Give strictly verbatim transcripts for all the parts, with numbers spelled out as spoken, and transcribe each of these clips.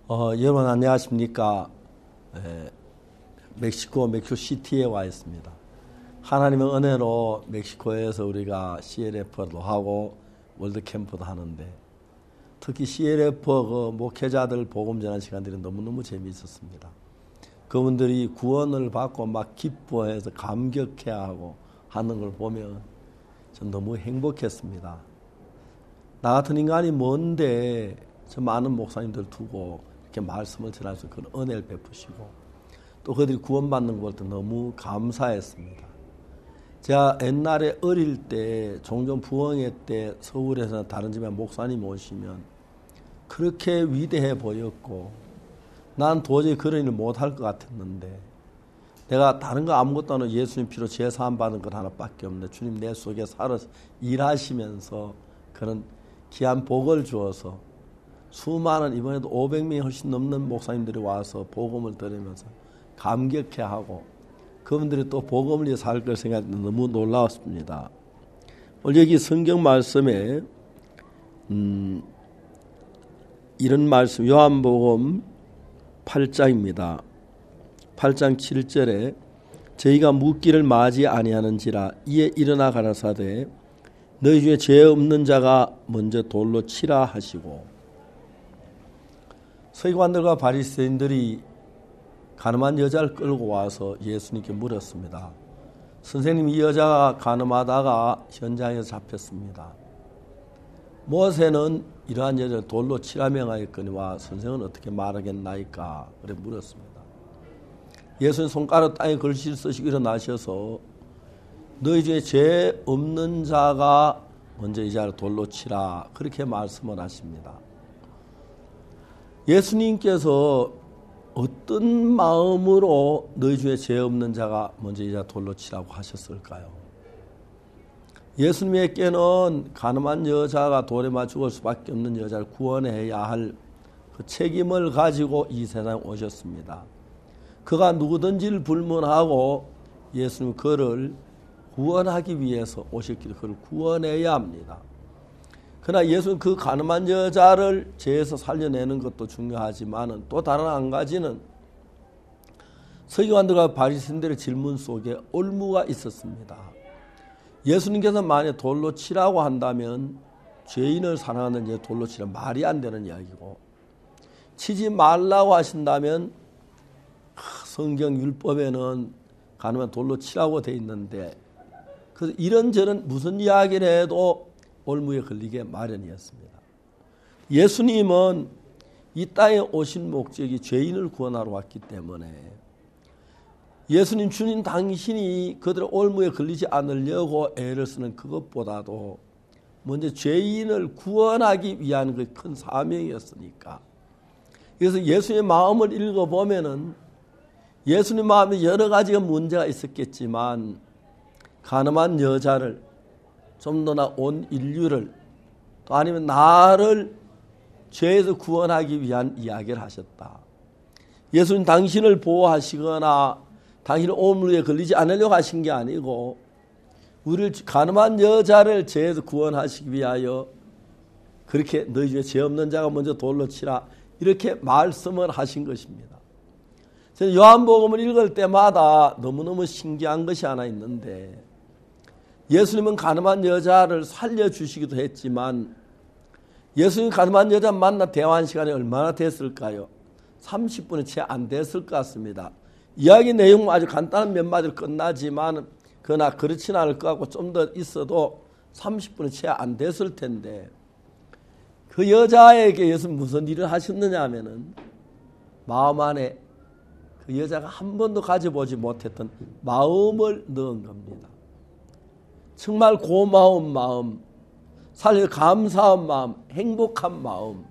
어, 여러분 안녕하십니까? 에, 멕시코 멕시코시티에 와 있습니다. 하나님의 은혜로 멕시코에서 우리가 씨엘에프도 하고 월드캠프도 하는데 특히 씨엘에프 그 목회자들 복음 전하는 시간들이 너무너무 재미있었습니다. 그분들이 구원을 받고 막 기뻐해서 감격해하고 하는 걸 보면 전 너무 행복했습니다. 나 같은 인간이 뭔데 저 많은 목사님들 두고 이렇게 말씀을 전해서 그런 은혜를 베푸시고 또 그들이 구원받는 걸 볼 때 너무 감사했습니다. 제가 옛날에 어릴 때 종종 부흥회 때 서울에서 다른 집에 목사님 오시면 그렇게 위대해 보였고 난 도저히 그런 일을 못할 것 같았는데 내가 다른 거 아무것도 안 하고 예수님 피로 제사함 받은 것 하나밖에 없는데 주님 내 속에 살아서 일하시면서 그런 귀한 복을 주어서 수많은 이번에도 오백 명이 훨씬 넘는 목사님들이 와서 복음을 들으면서 감격해하고 그분들이 또 복음을 위해 살 걸 생각해 너무 놀라웠습니다. 오늘 여기 성경 말씀에 음, 이런 말씀 요한복음 팔 장입니다. 팔 장 칠 절에 저희가 묻기를 마지 아니하는지라 이에 일어나 가라사대 너희 중에 죄 없는 자가 먼저 돌로 치라 하시고 서기관들과 바리새인들이 가늠한 여자를 끌고 와서 예수님께 물었습니다. 선생님, 이 여자가 가늠하다가 현장에서 잡혔습니다. 모세는 이러한 여자를 돌로 치라 명하였거니와 선생은 어떻게 말하겠나이까? 그래 물었습니다. 예수님 손가락 땅에 글씨를 쓰시고 일어나셔서 너희 중에 죄 없는 자가 먼저 이 자를 돌로 치라 그렇게 말씀을 하십니다. 예수님께서 어떤 마음으로 너희 중에 죄 없는 자가 먼저 이 자 돌로 치라고 하셨을까요? 예수님에게는 가늠한 여자가 돌에 맞아 죽을 수밖에 없는 여자를 구원해야 할 그 책임을 가지고 이 세상에 오셨습니다. 그가 누구든지를 불문하고 예수님 그를 구원하기 위해서 오셨기를 그를 구원해야 합니다. 그러나 예수는 그 가늠한 여자를 죄에서 살려내는 것도 중요하지만 또 다른 한 가지는 서기관들과 바리새인들의 질문 속에 올무가 있었습니다. 예수님께서 만약 돌로 치라고 한다면 죄인을 사랑하는 자 돌로 치라 말이 안 되는 이야기고 치지 말라고 하신다면 성경 율법에는 가늠한 돌로 치라고 돼 있는데 그래서 이런저런 무슨 이야기를 해도 올무에 걸리게 마련이었습니다. 예수님은 이 땅에 오신 목적이 죄인을 구원하러 왔기 때문에 예수님 주님 당신이 그들의 올무에 걸리지 않으려고 애를 쓰는 그것보다도 먼저 죄인을 구원하기 위한 그 큰 사명이었으니까. 그래서 예수님의 마음을 읽어보면은 예수님 마음에 여러 가지가 문제가 있었겠지만 가늠한 여자를 좀 더나 온 인류를 또 아니면 나를 죄에서 구원하기 위한 이야기를 하셨다. 예수님 당신을 보호하시거나 당신을 오물에 걸리지 않으려고 하신 게 아니고 우리를 가늠한 여자를 죄에서 구원하시기 위하여 그렇게 너희 중에 죄 없는 자가 먼저 돌로 치라 이렇게 말씀을 하신 것입니다. 저는 요한복음을 읽을 때마다 너무너무 신기한 것이 하나 있는데 예수님은 가늠한 여자를 살려주시기도 했지만 예수님 가늠한 여자 만나 대화한 시간이 얼마나 됐을까요? 삼십 분이 채 안 됐을 것 같습니다. 이야기 내용은 아주 간단한 몇 마디로 끝나지만 그러나 그렇지는 않을 것 같고 좀 더 있어도 삼십 분이 채 안 됐을 텐데 그 여자에게 예수님 무슨 일을 하셨느냐 하면은 마음 안에 그 여자가 한 번도 가져보지 못했던 마음을 넣은 겁니다. 정말 고마운 마음, 살려 감사한 마음, 행복한 마음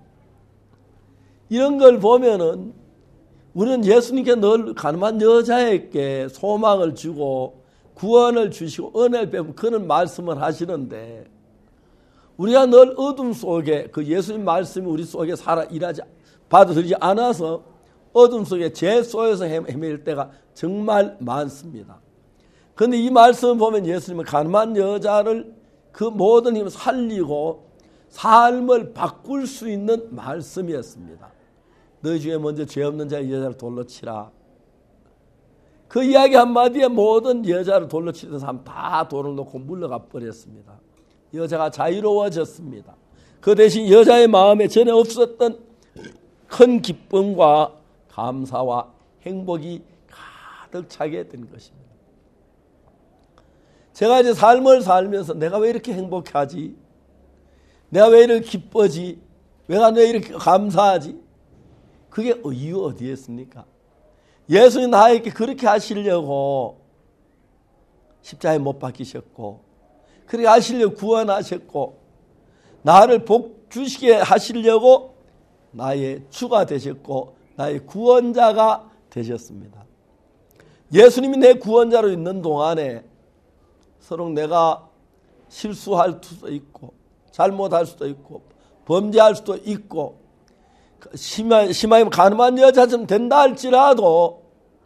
이런 걸 보면은 우리는 예수님께 늘 가늠한 여자에게 소망을 주고 구원을 주시고 은혜를 베푸고 그런 말씀을 하시는데 우리가 늘 어둠 속에 그 예수님 말씀이 우리 속에 살아 일하지 받아들이지 않아서 어둠 속에 죄 속에서 헤맬 때가 정말 많습니다. 그런데 이 말씀을 보면 예수님은 가늠한 여자를 그 모든 힘을 살리고 삶을 바꿀 수 있는 말씀이었습니다. 너희 중에 먼저 죄 없는 자의 여자를 돌로 치라. 그 이야기 한마디에 모든 여자를 돌로 치던 사람 다 돌을 놓고 물러가 버렸습니다. 여자가 자유로워졌습니다. 그 대신 여자의 마음에 전에 없었던 큰 기쁨과 감사와 행복이 가득 차게 된 것입니다. 제가 이제 삶을 살면서 내가 왜 이렇게 행복하지? 내가 왜 이렇게 기뻐지? 내가 왜 이렇게 감사하지? 그게 이유 어디에 있습니까? 예수님 나에게 그렇게 하시려고 십자가에 못 박히셨고, 그렇게 하시려고 구원하셨고, 나를 복 주시게 하시려고 나의 주가 되셨고 나의 구원자가 되셨습니다. 예수님이 내 구원자로 있는 동안에 서로 내가 실수할 수도 있고 잘못할 수도 있고 범죄할 수도 있고 심하, 심하게 가늠한 여자처럼 된다 할지라도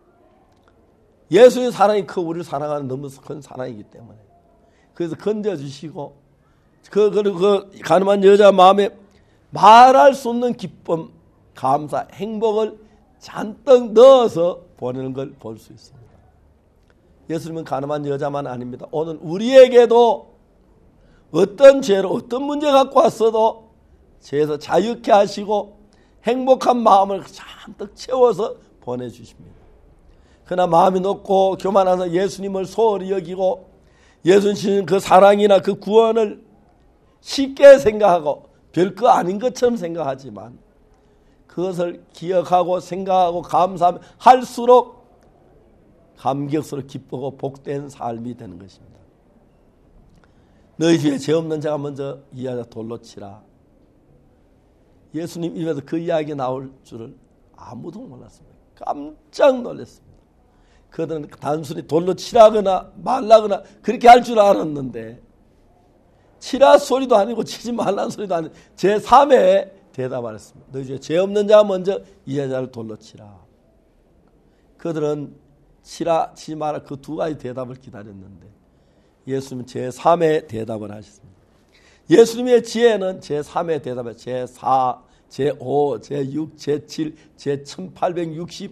예수의 사랑이 그 우리를 사랑하는 너무 큰 사랑이기 때문에 그래서 건져주시고 그, 그, 그 가늠한 여자 마음에 말할 수 없는 기쁨, 감사, 행복을 잔뜩 넣어서 보내는 걸 볼 수 있습니다. 예수님은 가늠한 여자만 아닙니다. 오늘 우리에게도 어떤 죄로 어떤 문제 갖고 왔어도 죄에서 자유케 하시고 행복한 마음을 잔뜩 채워서 보내주십니다. 그러나 마음이 높고 교만해서 예수님을 소홀히 여기고 예수님 그 사랑이나 그 구원을 쉽게 생각하고 별거 아닌 것처럼 생각하지만 그것을 기억하고 생각하고 감사하면 할수록 감격스럽고 기쁘고 복된 삶이 되는 것입니다. 너희 중에 죄 없는 자가 먼저 이 여자 돌로 치라. 예수님 입에서 그 이야기 나올 줄을 아무도 몰랐습니다. 깜짝 놀랐습니다. 그들은 단순히 돌로 치라거나 말라거나 그렇게 할 줄 알았는데 치라 소리도 아니고 치지 말라는 소리도 아니고 제삼의 대답을 했습니다. 너희 중에 죄 없는 자가 먼저 이 여자를 돌로 치라. 그들은 치라 치지 마라 그 두 가지 대답을 기다렸는데 예수님은 제삼의 대답을 하셨습니다. 예수님의 지혜는 제삼의 대답에 제사, 제오, 제육, 제칠, 제천팔백육십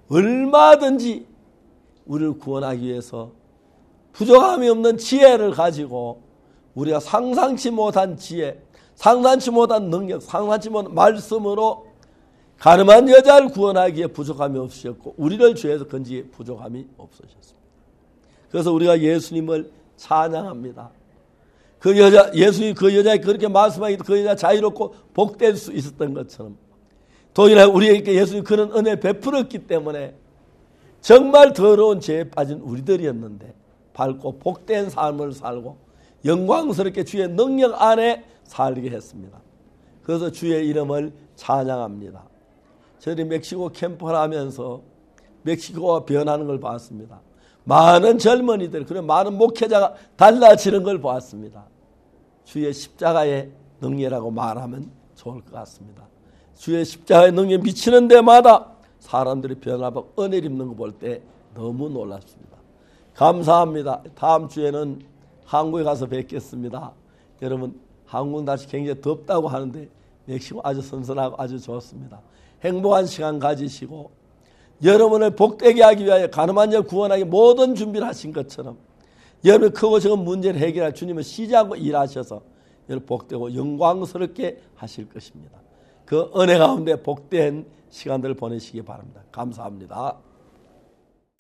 얼마든지 우리를 구원하기 위해서 부족함이 없는 지혜를 가지고 우리가 상상치 못한 지혜, 상상치 못한 능력, 상상치 못한 말씀으로 가늠한 여자를 구원하기에 부족함이 없으셨고 우리를 죄에서 건지기에 부족함이 없으셨습니다. 그래서 우리가 예수님을 찬양합니다. 그 여자, 예수님이 그 여자에게 그렇게 말씀하기도 그 여자 자유롭고 복될 수 있었던 것처럼 동일하게 우리에게 예수님이 그런 은혜를 베풀었기 때문에 정말 더러운 죄에 빠진 우리들이었는데 밝고 복된 삶을 살고 영광스럽게 주의 능력 안에 살게 했습니다. 그래서 주의 이름을 찬양합니다. 저희 멕시코 캠프를 하면서 멕시코가 변하는 걸 봤습니다. 많은 젊은이들, 그리고 많은 목회자가 달라지는 걸 보았습니다. 주의 십자가의 능력이라고 말하면 좋을 것 같습니다. 주의 십자가의 능력이 미치는 데마다 사람들이 변화하고 은혜를 입는 거 볼 때 너무 놀랍습니다. 감사합니다. 다음 주에는 한국에 가서 뵙겠습니다. 여러분 한국은 다시 굉장히 덥다고 하는데 멕시코 아주 선선하고 아주 좋습니다. 행복한 시간 가지시고 여러분을 복되게 하기 위하여 가늠한 자를 구원하기 모든 준비를 하신 것처럼 여러분의 크고 작은 문제를 해결할 주님을 시작하고 일하셔서 여러분 복되고 영광스럽게 하실 것입니다. 그 은혜 가운데 복된 시간들을 보내시기 바랍니다. 감사합니다.